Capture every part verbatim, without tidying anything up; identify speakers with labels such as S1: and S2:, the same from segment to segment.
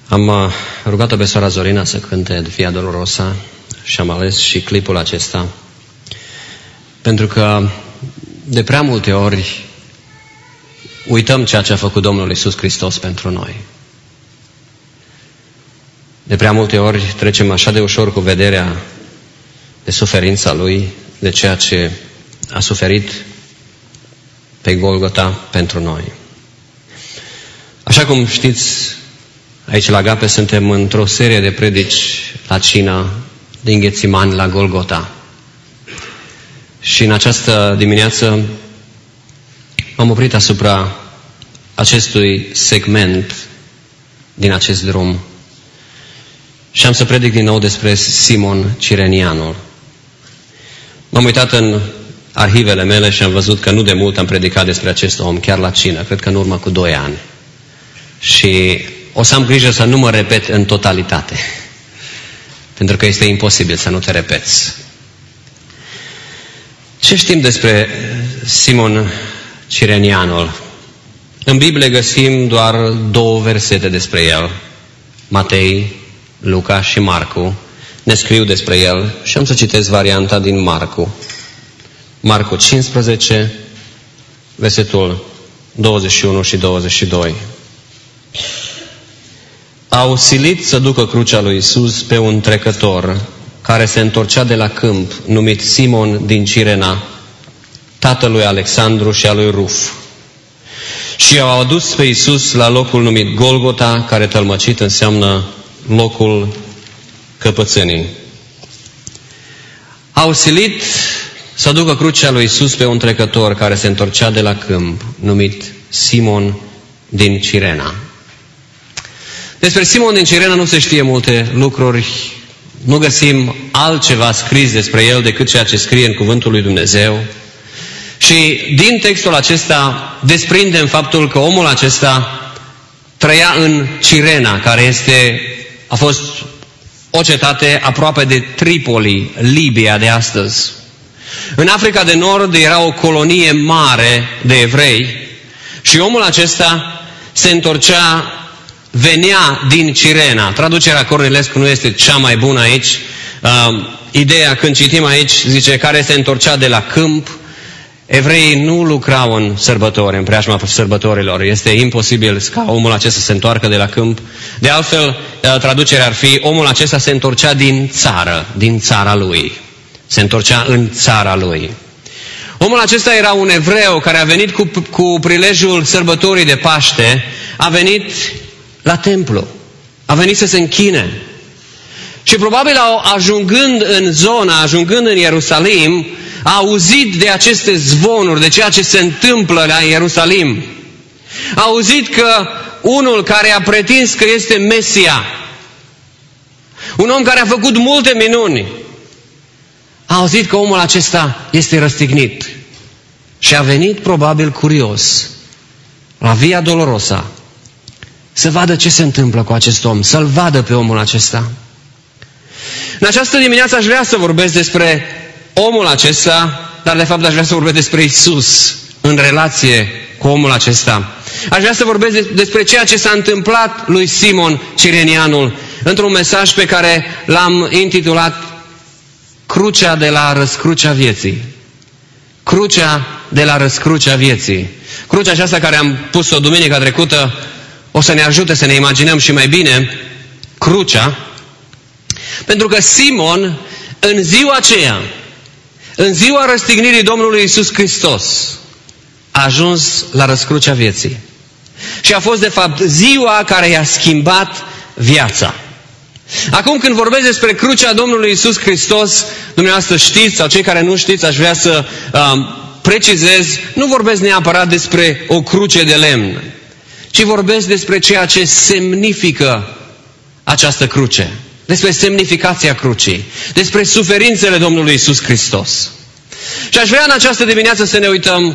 S1: Am rugat-o pe sora Zorina să cânte Via Dolorosa și am ales și clipul acesta pentru că de prea multe ori uităm ceea ce a făcut Domnul Iisus Hristos pentru noi. De prea multe ori trecem așa de ușor cu vederea de suferința Lui, de ceea ce a suferit pe Golgota pentru noi. Așa cum știți, aici la Agape suntem într-o serie de predici la cină din Ghețimani la Golgota. Și în această dimineață m-am oprit asupra acestui segment din acest drum și am să predic din nou despre Simon Cirenianul. M-am uitat în arhivele mele și am văzut că nu de mult am predicat despre acest om, chiar la cină, cred că în urmă cu doi ani. Și o să am grijă să nu mă repet în totalitate, pentru că este imposibil să nu te repeți. Ce știm despre Simon Cirenianul? În Biblie găsim doar două versete despre el. Matei, Luca și Marcu ne scriu despre el și am să citesc varianta din Marcu. Marcu cincisprezece, versetul douăzeci și unu și douăzeci și doi. Au silit să ducă crucea lui Iisus pe un trecător care se întorcea de la câmp, numit Simon din Cirena, tatălui Alexandru și a lui Ruf. Și au adus pe Iisus la locul numit Golgota, care tălmăcit înseamnă locul căpățânii. Au silit să ducă crucea lui Iisus pe un trecător care se întorcea de la câmp, numit Simon din Cirena. Despre Simon din Cirena nu se știe multe lucruri, nu găsim altceva scris despre el decât ceea ce scrie în Cuvântul lui Dumnezeu. Și din textul acesta desprindem faptul că omul acesta trăia în Cirena, care este, a fost o cetate aproape de Tripoli, Libia de astăzi. În Africa de Nord era o colonie mare de evrei și omul acesta se întorcea, venea din Cirena. Traducerea Cornilescu nu este cea mai bună aici. Uh, ideea când citim aici zice care se întorcea de la câmp. Evreii nu lucrau în sărbători, în preajma sărbătorilor. Este imposibil ca omul acesta să se întoarcă de la câmp. De altfel, traducerea ar fi omul acesta se întorcea din țară, din țara lui. Se întorcea în țara lui. Omul acesta era un evreu care a venit cu, cu prilejul sărbătorii de Paște, a venit la templu, a venit să se închine. Și probabil ajungând în zona, ajungând în Ierusalim, a auzit de aceste zvonuri, de ceea ce se întâmplă la Ierusalim. A auzit că unul care a pretins că este Mesia, un om care a făcut multe minuni, a auzit că omul acesta este răstignit. Și a venit probabil curios la Via Dolorosa să vadă ce se întâmplă cu acest om, să-l vadă pe omul acesta. În această dimineață aș vrea să vorbesc despre omul acesta, dar de fapt aș vrea să vorbesc despre Iisus în relație cu omul acesta. Aș vrea să vorbesc despre ceea ce s-a întâmplat lui Simon Cirenianul într-un mesaj pe care l-am intitulat Crucea de la răscrucea vieții. Crucea de la răscrucea vieții. Crucea aceasta care am pus-o duminica trecută o să ne ajute să ne imaginăm și mai bine crucea, pentru că Simon în ziua aceea, în ziua răstignirii Domnului Iisus Hristos, a ajuns la răscrucea vieții. Și a fost de fapt ziua care i-a schimbat viața. Acum când vorbesc despre crucea Domnului Iisus Hristos, dumneavoastră știți, sau cei care nu știți, aș vrea să um, precizez, nu vorbesc neapărat despre o cruce de lemn, ci vorbesc despre ceea ce semnifică această cruce, despre semnificația crucii, despre suferințele Domnului Iisus Hristos. Și aș vrea în această dimineață să ne uităm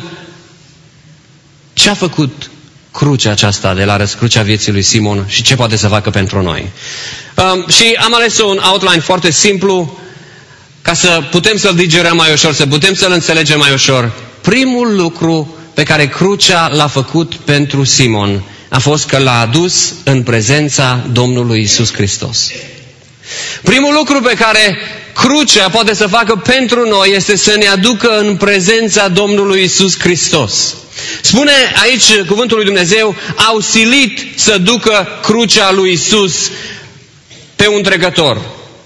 S1: ce a făcut crucea aceasta de la răscrucea vieții lui Simon și ce poate să facă pentru noi. Um, și am ales un outline foarte simplu ca să putem să-l digerăm mai ușor, să putem să-l înțelegem mai ușor. Primul lucru pe care crucea l-a făcut pentru Simon a fost că l-a adus în prezența Domnului Iisus Hristos. Primul lucru pe care crucea poate să facă pentru noi este să ne aducă în prezența Domnului Iisus Hristos. Spune aici cuvântul lui Dumnezeu, au silit să ducă crucea lui Iisus pe un trecător.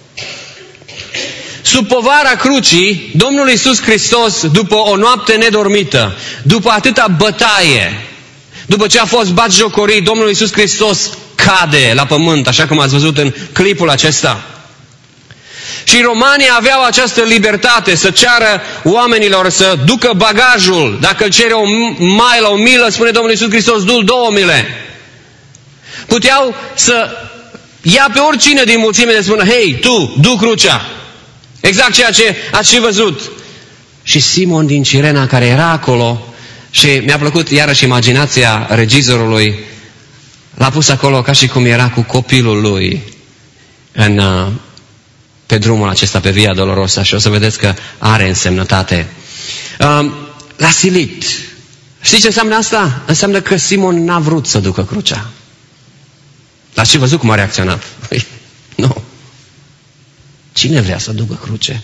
S1: Sub povara crucii, Domnul Iisus Hristos, după o noapte nedormită, după atâta bătaie, după ce a fost batjocorit, Domnul Iisus Hristos cade la pământ, așa cum ați văzut în clipul acesta. Și romanii aveau această libertate să ceară oamenilor să ducă bagajul. Dacă îl cere o mailă, o milă, spune Domnul Iisus Hristos, du-l două mile. Puteau să ia pe oricine din mulțime de spună, hei, tu, du crucea. Exact ceea ce ați și văzut. Și Simon din Cirena, care era acolo, și mi-a plăcut iarăși imaginația regizorului, l-a pus acolo ca și cum era cu copilul lui în, pe drumul acesta, pe Via Dolorosa, și o să vedeți că are însemnătate. L-a silit. Știți ce înseamnă asta? Înseamnă că Simon n-a vrut să ducă crucea. L-ați și văzut cum a reacționat. Nu. Cine vrea să ducă cruce?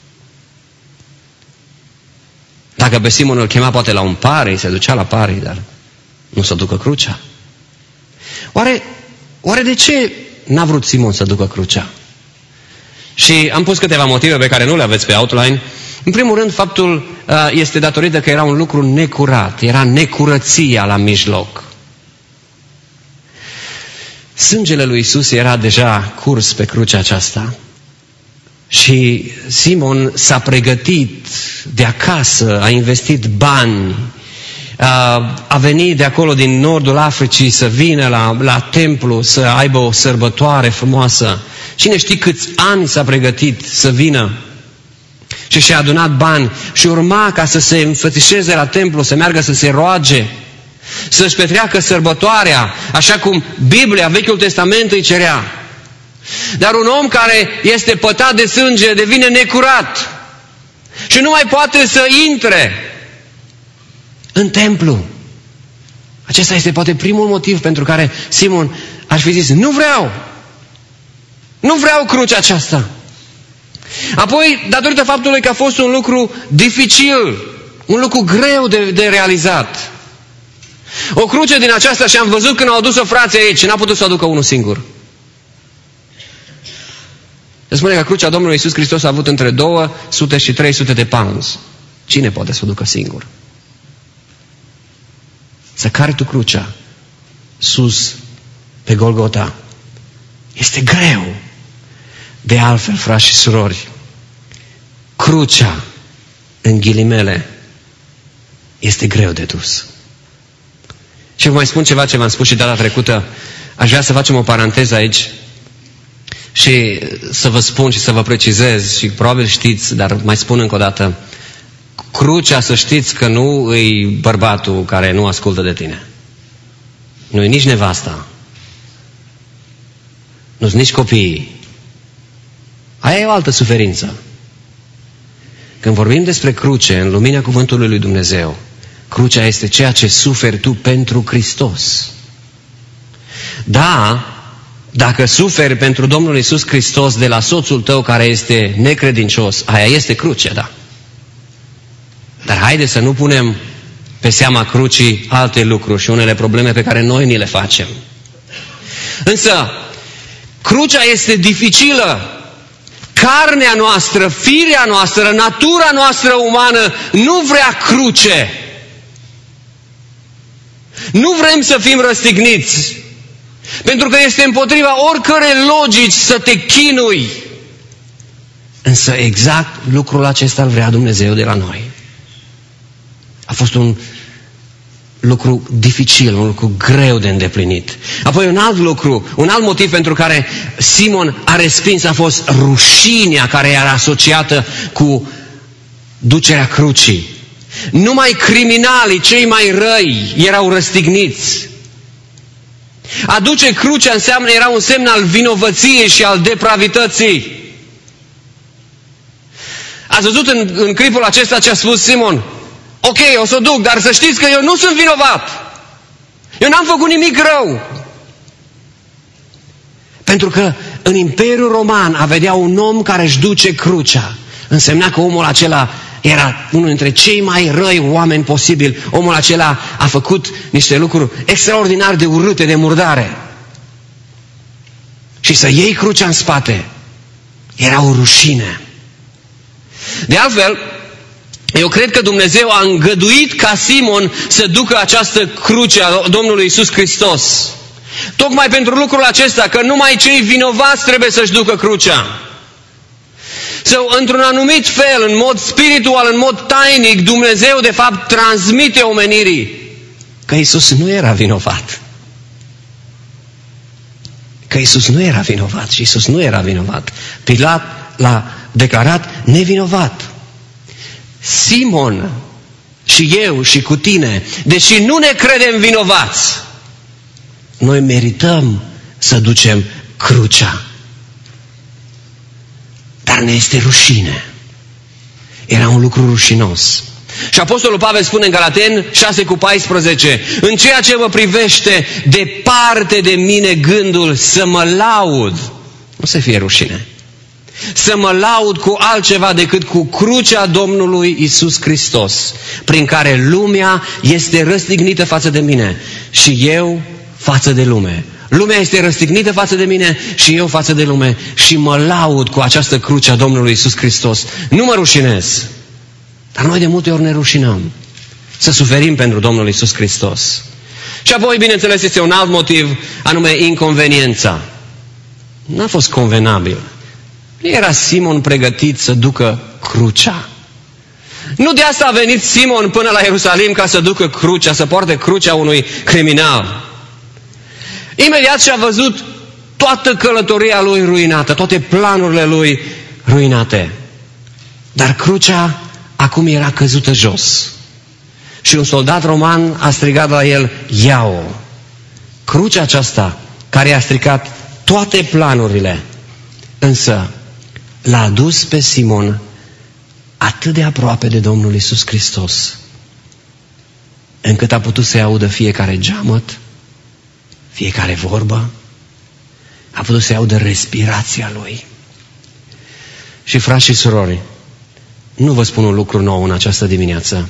S1: Dacă pe Simon îl chema poate la un pari, se ducea la pari, dar nu să ducă crucea. Oare, oare de ce n-a vrut Simon să ducă crucea? Și am pus câteva motive pe care nu le aveți pe outline. În primul rând, faptul uh, este datorită că era un lucru necurat, era necurăția la mijloc. Sângele lui Iisus era deja curs pe crucea aceasta. Și Simon s-a pregătit de acasă, a investit bani, a venit de acolo din nordul Africii să vină la, la templu, să aibă o sărbătoare frumoasă. Cine știe câți ani s-a pregătit să vină și și-a adunat bani și urma ca să se înfățișeze la templu, să meargă să se roage, să-și petreacă sărbătoarea, așa cum Biblia, Vechiul Testament îi cerea. Dar un om care este pătat de sânge devine necurat și nu mai poate să intre în templu. Acesta este poate primul motiv pentru care Simon ar fi zis, nu vreau, nu vreau crucea aceasta. Apoi, datorită faptului că a fost un lucru dificil, un lucru greu de, de realizat. O cruce din aceasta, și am văzut când au adus-o frații aici, n-a putut să o aducă unul singur. Se spune că crucea Domnului Iisus Hristos a avut între două sute și trei sute de pounds. Cine poate să o ducă singur? Să cari tu crucea sus pe Golgota este greu. De altfel, frați și surori, crucea, în ghilimele, este greu de dus. Și vă mai spun ceva ce v-am spus și data trecută. Aș vrea să facem o paranteză aici și să vă spun și să vă precizez, și probabil știți, dar mai spun încă o dată, crucea, să știți că nu îi bărbatul care nu ascultă de tine. Nu e nici nevasta. Nu sunt nici copiii. Aia e o altă suferință. Când vorbim despre cruce, în lumina cuvântului lui Dumnezeu, crucea este ceea ce suferi tu pentru Hristos. Da, dacă suferi pentru Domnul Iisus Hristos de la soțul tău care este necredincios, aia este crucea, da. Dar haide să nu punem pe seama crucii alte lucruri și unele probleme pe care noi ni le facem. Însă, crucea este dificilă. Carnea noastră, firea noastră, natura noastră umană nu vrea cruce. Nu vrem să fim răstigniți. Pentru că este împotriva oricărei logici să te chinui. Însă exact lucrul acesta îl vrea Dumnezeu de la noi. A fost un lucru dificil, un lucru greu de îndeplinit. Apoi un alt lucru, un alt motiv pentru care Simon a respins a fost rușinea care era asociată cu ducerea crucii. Numai criminalii, cei mai răi, erau răstigniți. A duce crucea înseamnă, era un semn al vinovăției și al depravității. Ați văzut în, în clipul acesta ce a spus Simon? Ok, o să o duc, dar să știți că eu nu sunt vinovat. Eu n-am făcut nimic rău. Pentru că în Imperiul Roman a vedea un om care își duce crucea. Însemna că omul acela era unul dintre cei mai răi oameni posibili. Omul acela a făcut niște lucruri extraordinar de urâte, de murdare. Și să iei crucea în spate era o rușine. De altfel, eu cred că Dumnezeu a îngăduit ca Simon să ducă această cruce a Domnului Iisus Hristos. Tocmai pentru lucrul acesta, că numai cei vinovați trebuie să-și ducă crucea. Sau, so, într-un anumit fel, în mod spiritual, în mod tainic, Dumnezeu, de fapt, transmite omenirii că Iisus nu era vinovat. Că Iisus nu era vinovat și Iisus nu era vinovat. Pilat l-a declarat nevinovat. Simon și eu și cu tine, deși nu ne credem vinovați, noi merităm să ducem crucea. Dar ne este rușine. Era un lucru rușinos. Și Apostolul Pavel spune în Galateni șase cu paisprezece: în ceea ce mă privește, departe de mine gândul să mă laud, nu să fie rușine, să mă laud cu altceva decât cu crucea Domnului Iisus Hristos, prin care lumea este răstignită față de mine și eu față de lume. Lumea este răstignită față de mine și eu față de lume și mă laud cu această cruce a Domnului Iisus Hristos. Nu mă rușinez. Dar noi de multe ori ne rușinăm să suferim pentru Domnul Iisus Hristos. Și apoi, bineînțeles, este un alt motiv, anume inconveniența. N-a fost convenabil. Nu era Simon pregătit să ducă crucea. Nu de asta a venit Simon până la Ierusalim ca să ducă crucea, să poarte crucea unui criminal. Imediat și-a văzut toată călătoria lui ruinată, toate planurile lui ruinate. Dar crucea acum era căzută jos. Și un soldat roman a strigat la el: ia-o! Crucea aceasta, care i-a stricat toate planurile, însă l-a adus pe Simon atât de aproape de Domnul Iisus Hristos, încât a putut să-i audă fiecare geamăt, fiecare vorbă, a putut să-i audă respirația lui. Și frați și surori, nu vă spun un lucru nou în această dimineață.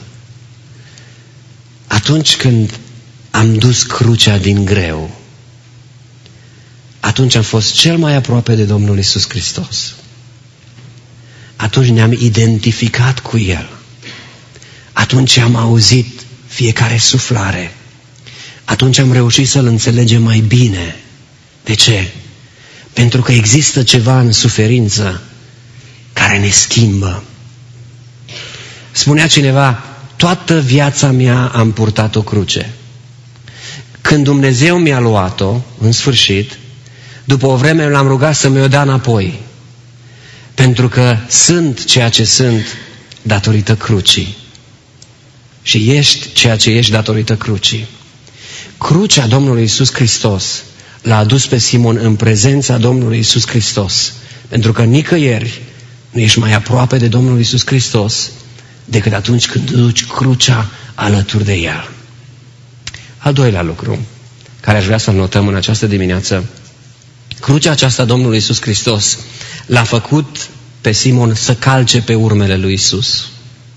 S1: Atunci când am dus crucea din greu, atunci am fost cel mai aproape de Domnul Iisus Hristos. Atunci ne-am identificat cu El. Atunci am auzit fiecare suflare. Atunci am reușit să-L înțelegem mai bine. De ce? Pentru că există ceva în suferință care ne schimbă. Spunea cineva: toată viața mea am purtat o cruce. Când Dumnezeu mi-a luat-o, în sfârșit, după o vreme l-am rugat să mi-o dea înapoi. Pentru că sunt ceea ce sunt datorită crucii. Și ești ceea ce ești datorită crucii. Crucea Domnului Iisus Hristos l-a adus pe Simon în prezența Domnului Iisus Hristos. Pentru că nicăieri nu ești mai aproape de Domnul Iisus Hristos decât atunci când duci crucea alături de El. Al doilea lucru care aș vrea să-l notăm în această dimineață: crucea aceasta Domnului Iisus Hristos l-a făcut pe Simon să calce pe urmele lui Iisus.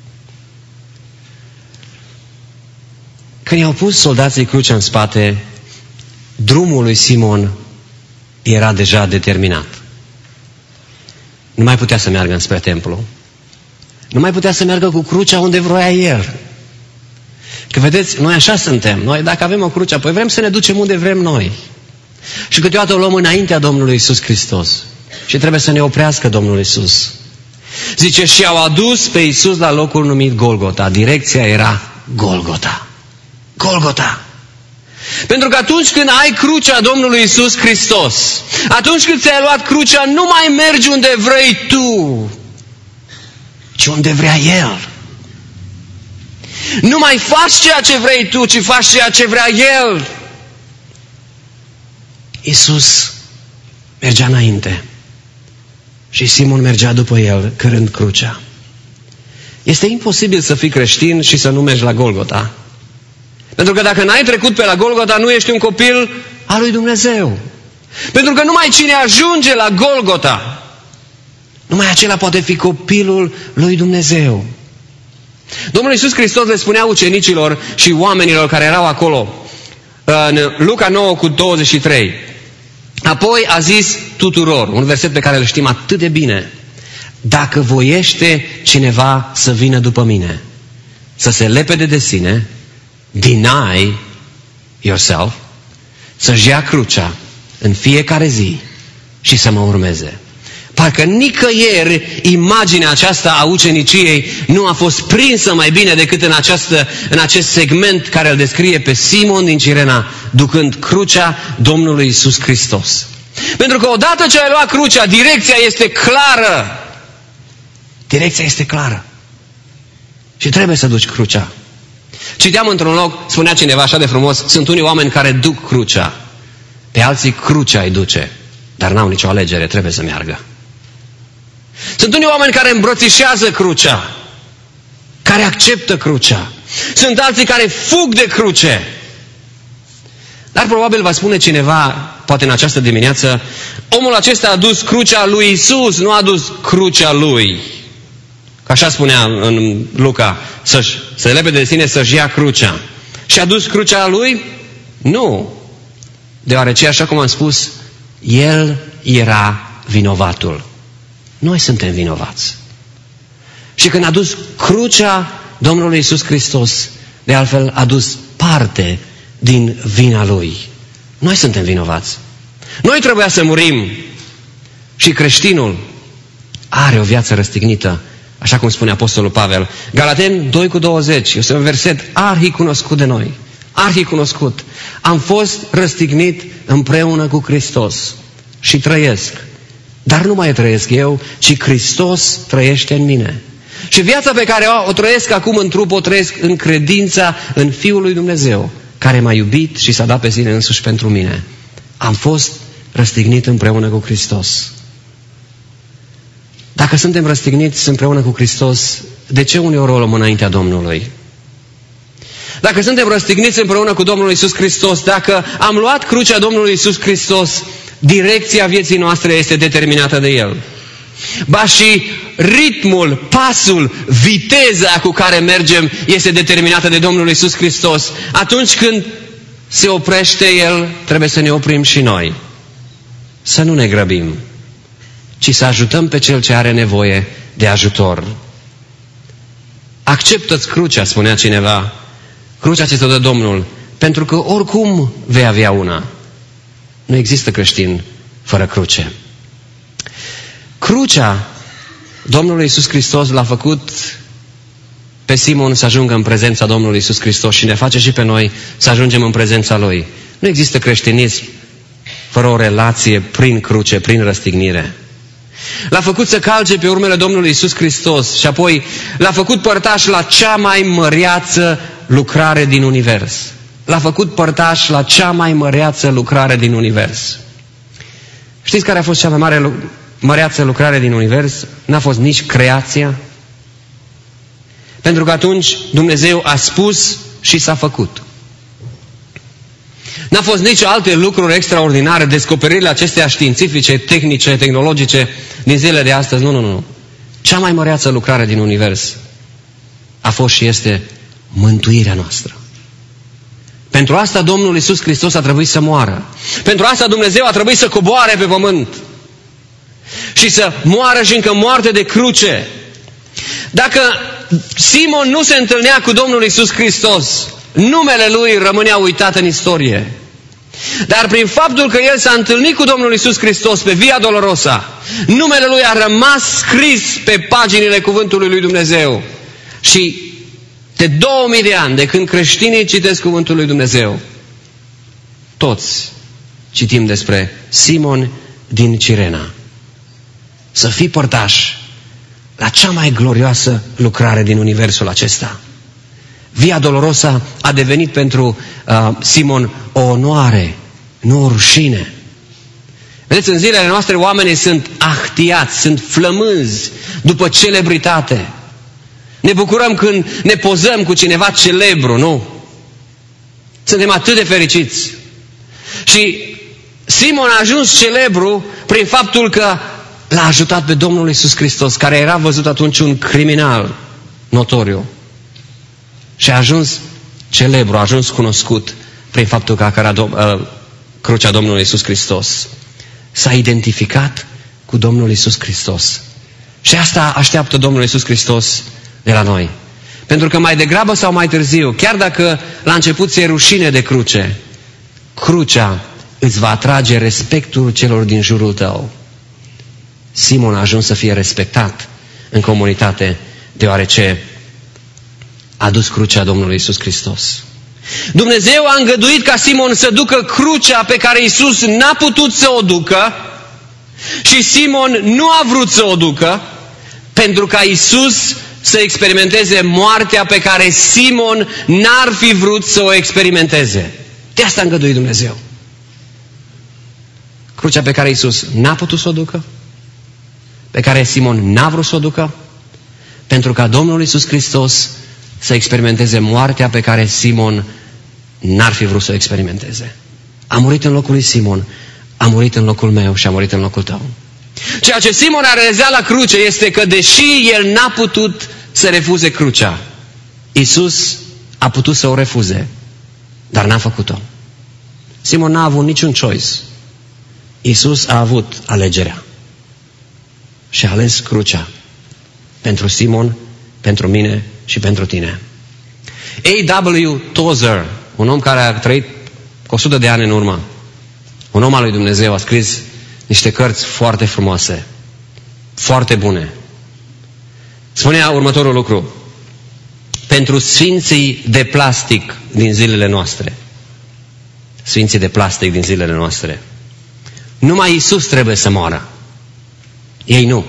S1: Când i-au pus soldații crucea în spate, drumul lui Simon era deja determinat. Nu mai putea să meargă înspre templu. Nu mai putea să meargă cu crucea unde vroia el. Că vedeți, noi așa suntem. Noi, dacă avem o cruce, apoi vrem să ne ducem unde vrem noi. Și câteodată o luăm înaintea Domnului Iisus Hristos. Și trebuie să ne oprească Domnul Iisus. Zice: și au adus pe Iisus la locul numit Golgota. Direcția era Golgota. Golgota. Pentru că atunci când ai crucea Domnului Iisus Hristos, atunci când ți-ai luat crucea, nu mai mergi unde vrei tu, ci unde vrea El. Nu mai faci ceea ce vrei tu, ci faci ceea ce vrea El. Iisus mergea înainte și Simon mergea după El, cărând crucea. Este imposibil să fii creștin și să nu mergi la Golgota. Pentru că dacă n-ai trecut pe la Golgota, nu ești un copil al lui Dumnezeu. Pentru că numai cine ajunge la Golgota, numai acela poate fi copilul lui Dumnezeu. Domnul Iisus Hristos le spunea ucenicilor și oamenilor care erau acolo, în Luca nouă cu douăzeci și trei. Apoi a zis tuturor, un verset pe care îl știm atât de bine: dacă voiește cineva să vină după mine, să se lepede de sine, deny yourself, să-și ia crucea în fiecare zi și să mă urmeze. Parcă nicăieri imaginea aceasta a uceniciei nu a fost prinsă mai bine decât în, această, în acest segment care îl descrie pe Simon din Cirena ducând crucea Domnului Iisus Hristos. Pentru că odată ce ai luat crucea, direcția este clară. Direcția este clară. Și trebuie să duci crucea. Citeam într-un loc, spunea cineva așa de frumos, sunt unii oameni care duc crucea, pe alții crucea îi duce, dar n-au nicio alegere, trebuie să meargă. Sunt unii oameni care îmbrățișează crucea, care acceptă crucea. Sunt alții care fug de cruce. Dar probabil va spune cineva, poate în această dimineață, omul acesta a dus crucea lui Iisus, nu a dus crucea lui. Că așa spunea în Luca, să-și, să lepede de sine, să-și ia crucea. Și a dus crucea lui? Nu. Deoarece, așa cum am spus, el era vinovatul. Noi suntem vinovați. Și când a dus crucea Domnului Iisus Hristos, de altfel a dus parte din vina Lui. Noi suntem vinovați. Noi trebuia să murim. Și creștinul are o viață răstignită, așa cum spune Apostolul Pavel. Galateni doi cu douăzeci, este un verset arhicunoscut de noi. Arhicunoscut. Am fost răstignit împreună cu Hristos și trăiesc. Dar nu mai trăiesc eu, ci Hristos trăiește în mine. Și viața pe care o, o trăiesc acum în trup, o trăiesc în credința în Fiul lui Dumnezeu, care m-a iubit și s-a dat pe sine însuși pentru mine. Am fost răstignit împreună cu Hristos. Dacă suntem răstigniți împreună cu Hristos, de ce uneori o luăm înaintea Domnului? Dacă suntem răstigniți împreună cu Domnul Iisus Hristos, dacă am luat crucea Domnului Iisus Hristos, direcția vieții noastre este determinată de El. Ba și ritmul, pasul, viteza cu care mergem este determinată de Domnul Iisus Hristos. Atunci când se oprește El, trebuie să ne oprim și noi. Să nu ne grăbim, ci să ajutăm pe cel ce are nevoie de ajutor. Acceptă-ți crucea, spunea cineva, crucea ce ți-o dă Domnul, pentru că oricum vei avea una. Nu există creștin fără cruce. Crucea Domnului Iisus Hristos l-a făcut pe Simon să ajungă în prezența Domnului Iisus Hristos și ne face și pe noi să ajungem în prezența Lui. Nu există creștinism fără o relație prin cruce, prin răstignire. L-a făcut să calce pe urmele Domnului Iisus Hristos și apoi l-a făcut părtaș la cea mai măreață lucrare din univers. L-a făcut părtaș la cea mai măreață lucrare din univers. Știți care a fost cea mai mare, măreață lucrare din univers? N-a fost nici creația. Pentru că atunci Dumnezeu a spus și s-a făcut. N-a fost nici alte lucruri extraordinare, descoperirile acestea științifice, tehnice, tehnologice din zilele de astăzi. Nu, nu, nu. Cea mai măreață lucrare din univers a fost și este mântuirea noastră. Pentru asta Domnul Iisus Hristos a trebuit să moară. Pentru asta Dumnezeu a trebuit să coboare pe pământ. Și să moară și încă moarte de cruce. Dacă Simon nu se întâlnea cu Domnul Iisus Hristos, numele lui rămânea uitat în istorie. Dar prin faptul că el s-a întâlnit cu Domnul Iisus Hristos pe Via Dolorosa, numele lui a rămas scris pe paginile cuvântului lui Dumnezeu. Și de două mii de ani, de când creștinii citesc cuvântul lui Dumnezeu, toți citim despre Simon din Cirena. Să fii părtaș la cea mai glorioasă lucrare din universul acesta. Via Dolorosa a devenit pentru uh, Simon o onoare, nu o rușine. Vedeți, în zilele noastre oamenii sunt ahtiați, sunt flămânzi după celebritate. Ne bucurăm când ne pozăm cu cineva celebru, nu? Suntem atât de fericiți. Și Simon a ajuns celebru prin faptul că l-a ajutat pe Domnul Iisus Hristos, care era văzut atunci un criminal notoriu. Și a ajuns celebru, a ajuns cunoscut prin faptul că a cărat uh, crucea Domnului Iisus Hristos. S-a identificat cu Domnul Iisus Hristos. Și asta așteaptă Domnul Iisus Hristos de la noi. Pentru că mai degrabă sau mai târziu, chiar dacă la început ți-e rușine de cruce, crucea îți va atrage respectul celor din jurul tău. Simon a ajuns să fie respectat în comunitate, deoarece a dus crucea Domnului Iisus Hristos. Dumnezeu a îngăduit ca Simon să ducă crucea pe care Iisus n-a putut să o ducă și Simon nu a vrut să o ducă, pentru ca Iisus să experimenteze moartea pe care Simon n-ar fi vrut să o experimenteze. De asta a îngăduit Dumnezeu. Crucea pe care Iisus n-a putut să o ducă, pe care Simon n-a vrut să o ducă, pentru ca Domnul Iisus Hristos să experimenteze moartea pe care Simon n-ar fi vrut să o experimenteze. A murit în locul lui Simon, a murit în locul meu și a murit în locul tău. Ceea ce Simon a realizat la cruce este că deși el n-a putut să refuze crucea, Iisus a putut să o refuze, dar n-a făcut-o. Simon n-a avut niciun choice. Iisus a avut alegerea și a ales crucea pentru Simon, pentru mine și pentru tine. A W Tozer, un om care a trăit cu o sută de ani în urmă, un om al lui Dumnezeu, a scris niște cărți foarte frumoase, foarte bune. Spunea următorul lucru: pentru sfinții de plastic din zilele noastre, sfinții de plastic din zilele noastre, numai Iisus trebuie să moară. Ei nu.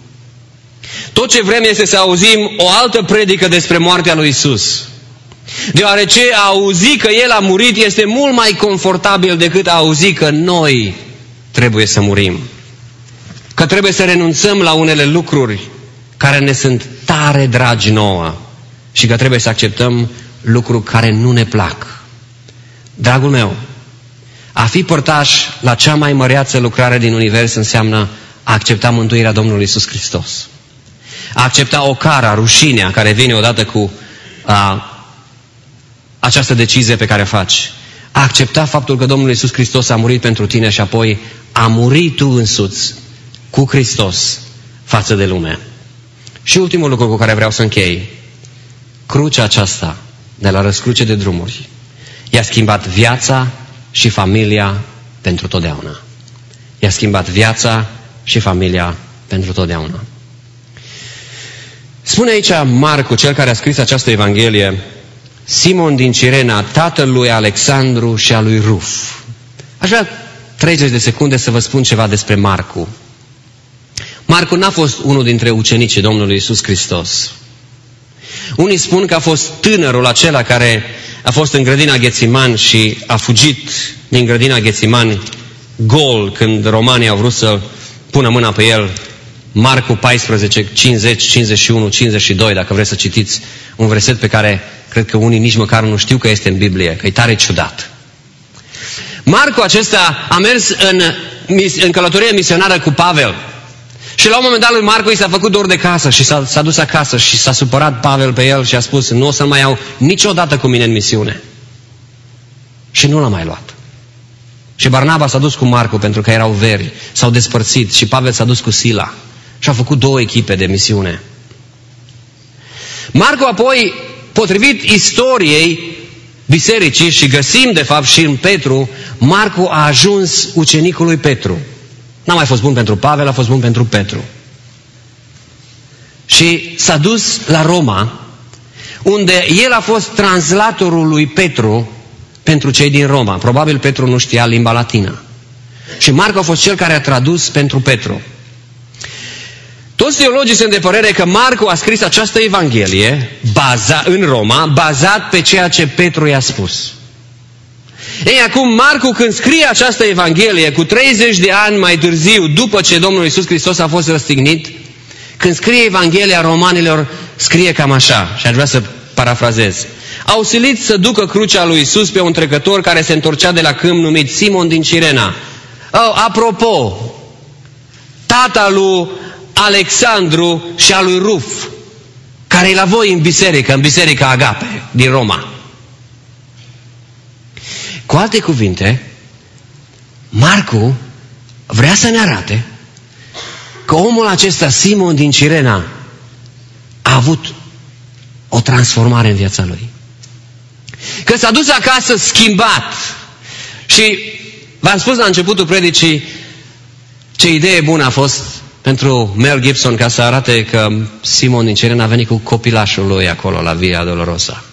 S1: Tot ce vrem este să auzim o altă predică despre moartea lui Iisus. Deoarece a auzi că El a murit este mult mai confortabil decât a auzi că noi trebuie să murim. Că trebuie să renunțăm la unele lucruri care ne sunt tare dragi nouă și că trebuie să acceptăm lucruri care nu ne plac. Dragul meu, a fi părtaș la cea mai măreață lucrare din univers înseamnă a accepta mântuirea Domnului Iisus Hristos. A accepta ocara, rușinea care vine odată cu a, această decizie pe care o faci. A accepta faptul că Domnul Iisus Hristos a murit pentru tine și apoi a murit tu însuți cu Hristos față de lume. Și ultimul lucru cu care vreau să închei. Crucea aceasta de la răscruce de drumuri i-a schimbat viața și familia pentru totdeauna. I-a schimbat viața și familia pentru totdeauna. Spune aici Marcu, cel care a scris această Evanghelie, Simon din Cirena, tatăl lui Alexandru și al lui Ruf. Aș vrea treizeci de secunde să vă spun ceva despre Marcu. Marcu n-a fost unul dintre ucenicii Domnului Iisus Hristos. Unii spun că a fost tânărul acela care a fost în grădina Ghețiman și a fugit din grădina Ghețiman gol când romanii au vrut să pună mâna pe el. Marcu paisprezece, cincizeci, cincizeci și unu, cincizeci și doi, dacă vreți să citiți un verset pe care cred că unii nici măcar nu știu că este în Biblie, că e tare ciudat. Marcu acesta a mers în, în călătorie misionară cu Pavel. Și la un moment dat lui Marcu i s-a făcut dor de casă și s-a, s-a dus acasă și s-a supărat Pavel pe el și a spus: nu o să mai iau niciodată cu mine în misiune. Și nu l-a mai luat. Și Barnaba s-a dus cu Marcu pentru că erau veri, s-au despărțit și Pavel s-a dus cu Sila și au făcut două echipe de misiune. Marcu apoi, potrivit istoriei bisericii, și găsim de fapt și în Petru, Marcu a ajuns ucenicul lui Petru. N-a mai fost bun pentru Pavel, a fost bun pentru Petru. Și s-a dus la Roma, unde el a fost translatorul lui Petru pentru cei din Roma. Probabil Petru nu știa limba latină. Și Marcu a fost cel care a tradus pentru Petru. Toți teologii sunt de părere că Marcu a scris această Evanghelie baza, în Roma, bazat pe ceea ce Petru i-a spus. Ei, acum Marcu, când scrie această Evanghelie cu treizeci de ani mai târziu, după ce Domnul Iisus Hristos a fost răstignit, când scrie Evanghelia romanilor, scrie cam așa. Și aș vrea să parafrazez. Au silit să ducă crucea lui Iisus pe un trecător care se întorcea de la câmp numit Simon din Cirena. Oh, apropo, tata lui Alexandru și a lui Ruf, care e la voi în biserică, în biserica Agape din Roma. Cu alte cuvinte, Marcu vrea să ne arate că omul acesta, Simon din Cirena, a avut o transformare în viața lui. Că s-a dus acasă schimbat. Și v-am spus la începutul predicii ce idee bună a fost pentru Mel Gibson ca să arate că Simon din Cirena a venit cu copilașul lui acolo la Via Dolorosa.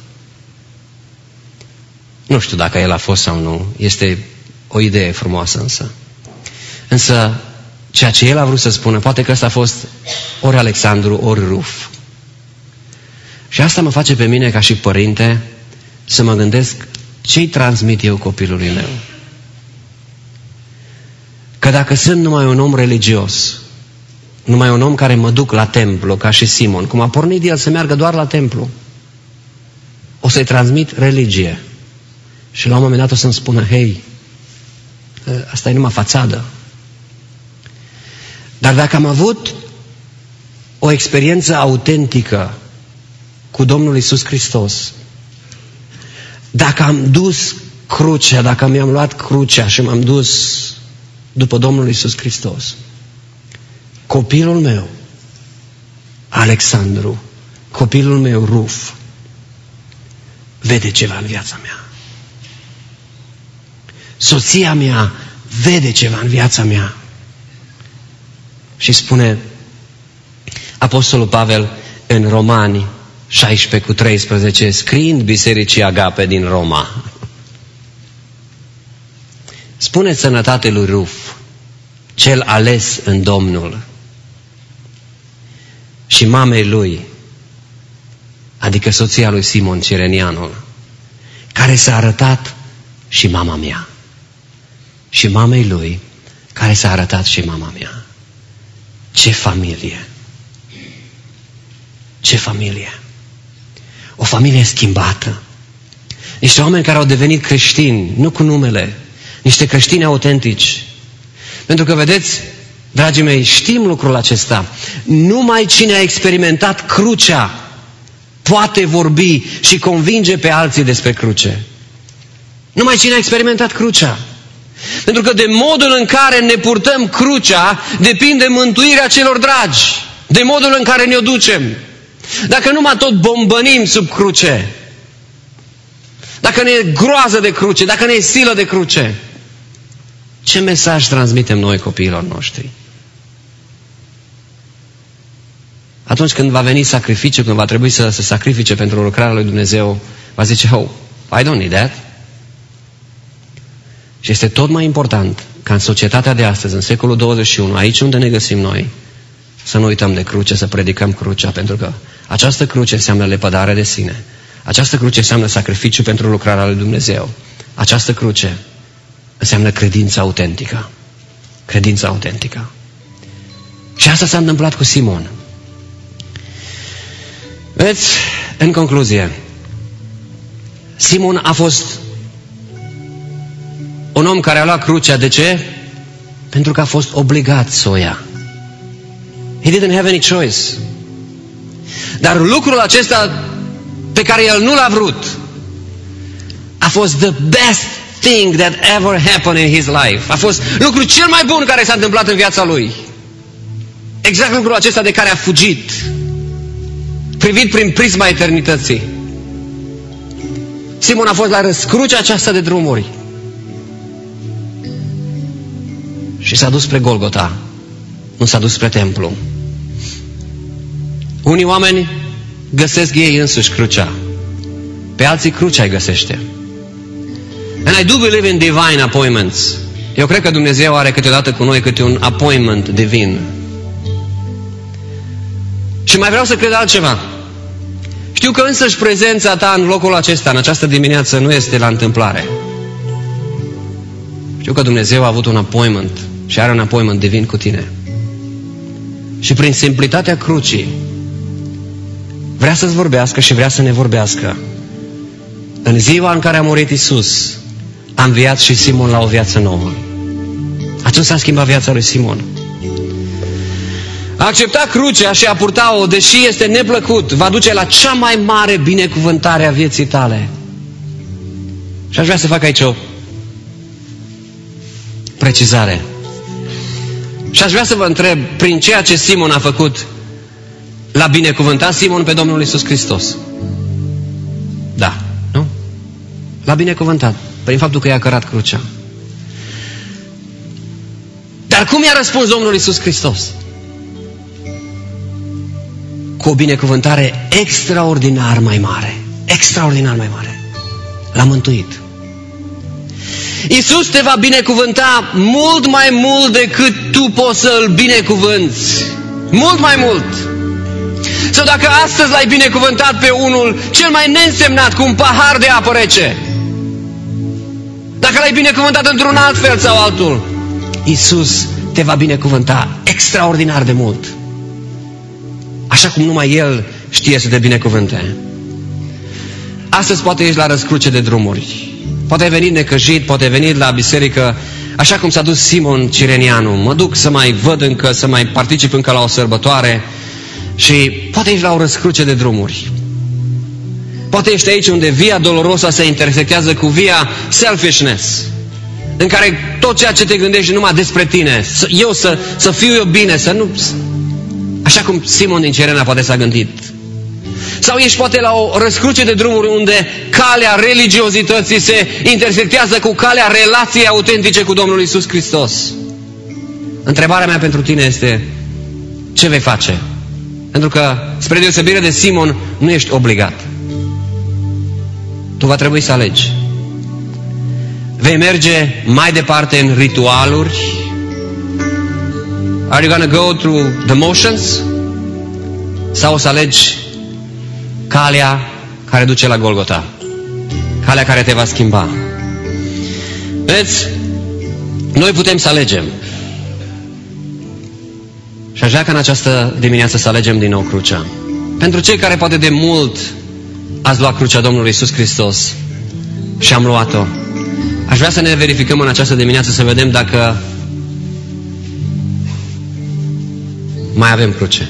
S1: Nu știu dacă el a fost sau nu. Este o idee frumoasă însă. Însă ceea ce el a vrut să spună, poate că ăsta a fost ori Alexandru, ori Ruf. Și asta mă face pe mine ca și părinte să mă gândesc ce-i transmit eu copilului meu. Că dacă sunt numai un om religios, numai un om care mă duc la templu, ca și Simon, cum a pornit el să meargă doar la templu, o să-i transmit religie. Și la un moment dat o să-mi spună, hei, asta e numai fațadă. Dar dacă am avut o experiență autentică cu Domnul Iisus Hristos, dacă am dus crucea, dacă mi-am luat crucea și m-am dus după Domnul Iisus Hristos, copilul meu, Alexandru, copilul meu, Ruf, vede ceva în viața mea. Soția mea vede ceva în viața mea. Și spune Apostolul Pavel în Romani șaisprezece cu treisprezece, scriind bisericii Agape din Roma. Spune sănătate lui Ruf, cel ales în Domnul, și mamei lui, adică soția lui Simon Cirenianul, care s-a arătat și mama mea. Și mamei lui, care s-a arătat și mama mea. Ce familie! Ce familie! O familie schimbată. Niște oameni care au devenit creștini, nu cu numele, niște creștini autentici. Pentru că, vedeți, dragii mei, știm lucrul acesta. Numai cine a experimentat crucea poate vorbi și convinge pe alții despre cruce. Numai cine a experimentat crucea. Pentru că de modul în care ne purtăm crucea depinde mântuirea celor dragi. De modul în care ne-o ducem. Dacă numai tot bombănim sub cruce, dacă ne e groază de cruce, dacă ne e silă de cruce, ce mesaj transmitem noi copiilor noștri? Atunci când va veni sacrificiu, când va trebui să se sacrifice pentru lucrarea lui Dumnezeu, va zice, oh, I don't need that. Și este tot mai important ca în societatea de astăzi, în secolul douăzeci și unu, aici unde ne găsim noi, să nu uităm de cruce, să predicăm crucea, pentru că această cruce înseamnă lepădare de sine. Această cruce înseamnă sacrificiu pentru lucrarea lui Dumnezeu. Această cruce înseamnă credința autentică. Credința autentică. Și asta s-a întâmplat cu Simon. Vedeți, în concluzie, Simon a fost un om care a luat crucea. De ce? Pentru că a fost obligat să o ia. He didn't have any choice. Dar lucrul acesta pe care el nu l-a vrut a fost the best thing that ever happened in his life. A fost lucrul cel mai bun care s-a întâmplat în viața lui. Exact lucrul acesta de care a fugit, privit prin prisma eternității. Simon a fost la răscrucea aceasta de drumuri și s-a dus spre Golgota, nu s-a dus spre templu. Unii oameni găsesc ei însuși crucea, pe alții crucea îi găsește. And I do believe in divine appointments. Eu cred că Dumnezeu are câteodată cu noi câte un appointment divin. Și mai vreau să cred altceva. Știu că însăși prezența ta în locul acesta, în această dimineață, nu este la întâmplare. Știu că Dumnezeu a avut un appointment și are un appointment divin cu tine. Și prin simplitatea crucii, vrea să-ți vorbească și vrea să ne vorbească. În ziua în care a murit Iisus, a înviat și Simon la o viață nouă. Atunci s-a schimbat viața lui Simon. A accepta crucea și a purta-o, deși este neplăcut, va duce la cea mai mare binecuvântare a vieții tale. Și aș vrea să fac aici o precizare. Și aș vrea să vă întreb, prin ceea ce Simon a făcut, l-a binecuvântat Simon pe Domnul Iisus Hristos? Da, nu? L-a binecuvântat prin faptul că i-a cărat crucea. Dar cum i-a răspuns Domnul Iisus Hristos? Cu o binecuvântare extraordinar mai mare. Extraordinar mai mare. L-a mântuit. Iisus te va binecuvânta mult mai mult decât tu poți să îl binecuvânți. Mult mai mult. Sau dacă astăzi l-ai binecuvântat pe unul cel mai neînsemnat cu un pahar de apă rece, dacă l-ai binecuvântat într-un alt fel sau altul, Iisus te va binecuvânta extraordinar de mult. Așa cum numai El știe să te binecuvânte. Astăzi poate ești la răscruce de drumuri. Poate ai venit necăjit, poate ai venit la biserică, așa cum s-a dus Simon Cirenianu. Mă duc să mai văd încă, să mai particip încă la o sărbătoare. Și poate ești la o răscruce de drumuri. Poate ești aici unde Via Dolorosa se intersectează cu Via Selfishness, în care tot ceea ce te gândești numai despre tine, eu să, să fiu eu bine, să nu... Așa cum Simon din Cirena poate s-a gândit. Sau ești poate la o răscruce de drumuri unde calea religiozității se intersectează cu calea relației autentice cu Domnul Iisus Hristos. Întrebarea mea pentru tine este: ce vei face? Pentru că, spre deosebire de Simon, nu ești obligat. Tu va trebui să alegi. Vei merge mai departe în ritualuri? Are you gonna go through the motions? Sau o să alegi calea care duce la Golgota? Calea care te va schimba. Vedeți? Noi putem să alegem. Și aș vrea ca în această dimineață să alegem din nou crucea. Pentru cei care poate de mult ați luat crucea Domnului Iisus Hristos și am luat-o, aș vrea să ne verificăm în această dimineață să vedem dacă mai avem cruce.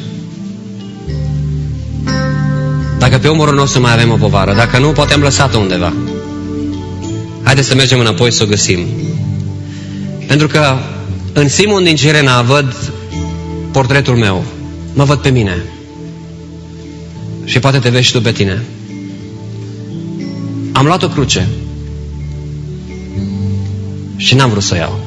S1: Dacă pe umărul nostru mai avem o povară. Dacă nu, poate am lăsat-o undeva. Haideți să mergem înapoi să o găsim. Pentru că în Simon din Cirena văd portretul meu. Mă văd pe mine. Și poate te vezi și tu pe tine. Am luat o cruce și n-am vrut să o iau.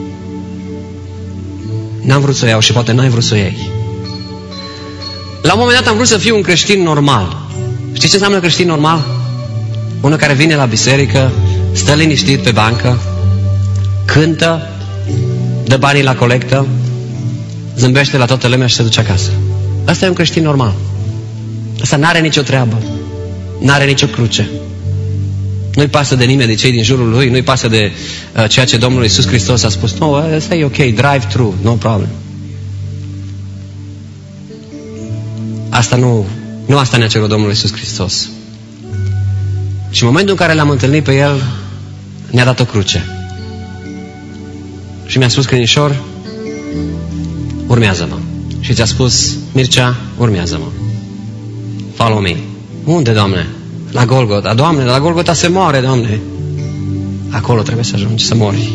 S1: N-am vrut să o iau și poate n-ai vrut să o iei. La un moment dat am vrut să fiu un creștin normal. Știți ce înseamnă creștin normal? Unul care vine la biserică, stă liniștit pe bancă, cântă, dă banii la colectă, zâmbește la toată lumea și se duce acasă. Asta e un creștin normal. Asta n-are nicio treabă. N-are nicio cruce. Nu-i pasă de nimeni, de cei din jurul lui, nu-i pasă de uh, ceea ce Domnul Iisus Hristos a spus. Nu, no, asta e ok, drive through, no problem. Asta nu, nu asta ne-a cerut Domnul Iisus Hristos. Și în momentul în care l-am întâlnit pe El, ne-a dat o cruce. Și mi-a spus: Crinișor, urmează-mă. Și ți-a spus: Mircea, urmează-mă. Follow me. Unde, Doamne? La Golgota. Doamne, la Golgota se moare, Doamne. Acolo trebuie să ajungi, să mori.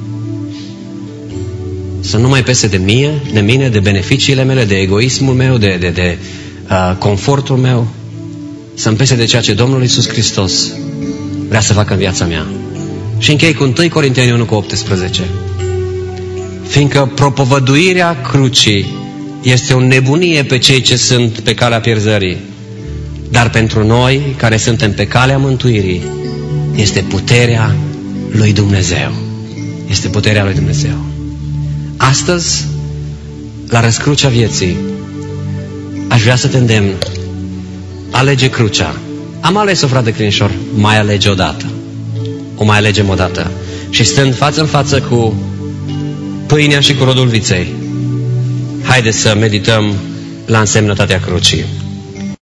S1: Să nu mai pese de mie, de mine, de beneficiile mele, de egoismul meu, de, de, de uh, confortul meu. Să-mi pese de ceea ce Domnul Iisus Hristos vrea să facă în viața mea. Și închei cu întâi Corinteni unu cu optsprezece. Fiindcă propovăduirea crucii este o nebunie pe cei ce sunt pe calea pierzării, dar pentru noi care suntem pe calea mântuirii este puterea lui Dumnezeu. Este puterea lui Dumnezeu. Astăzi, la răscrucea vieții, aș vrea să te îndemn: alege crucea. Am ales-o, frate Crinișor, mai alege odată. O mai alegem odată. Și stând față în față cu pâinea și cu rodul viței, haideți să medităm la însemnătatea crucii.